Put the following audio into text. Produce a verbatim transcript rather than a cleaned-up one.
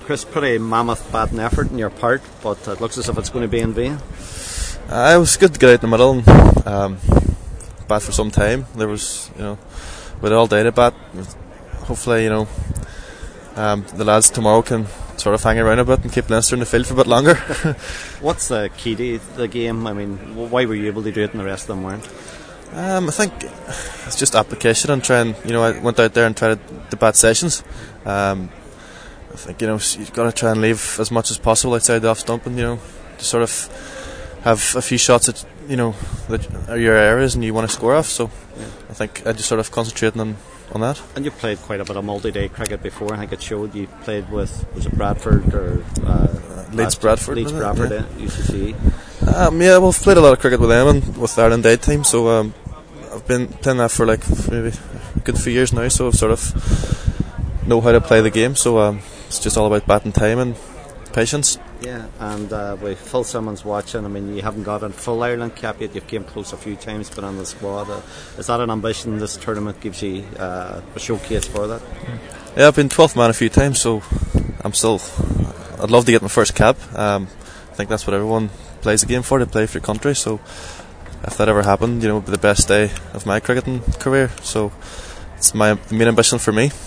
Chris, pretty mammoth batting effort on your part, but it looks as if it's going to be in vain. Uh, it was good to get out in the middle and um, bat for some time. There was, you know, with all day to bat. Hopefully, you know, um, the lads tomorrow can sort of hang around a bit and keep Leinster in the field for a bit longer. What's the key to the game? I mean, why were you able to do it and the rest of them weren't? Um, I think it's just application and trying. You know, I went out there and tried to bat sessions. Um, I think, you know, you've got to try and leave as much as possible outside the off stump, and, you know, to sort of have a few shots that, you know, that are your areas and you want to score off. So yeah. I think I just sort of concentrating on, on that. And you played quite a bit of multi-day cricket before. I think it showed you played with, was it Bradford or uh, Leeds Bradford? Leeds Bradford, yeah. U C C. Um, yeah, well, I've played a lot of cricket with them and with the Ireland A team. So um, I've been playing that for like maybe a good few years now. So I've sort of know how to play the game. So um, it's just all about batting time and patience. Yeah, and uh, with Phil Simmons watching, I mean, you haven't got a full Ireland cap yet. You've came close a few times, been on the squad. Uh, is that an ambition this tournament gives you uh, a showcase for that? Yeah, I've been twelfth man a few times, so I'm still. I'd love to get my first cap. Um, I think that's what everyone plays the game for, to play for your country. So if that ever happened, you know, it would be the best day of my cricketing career. So it's my main ambition for me.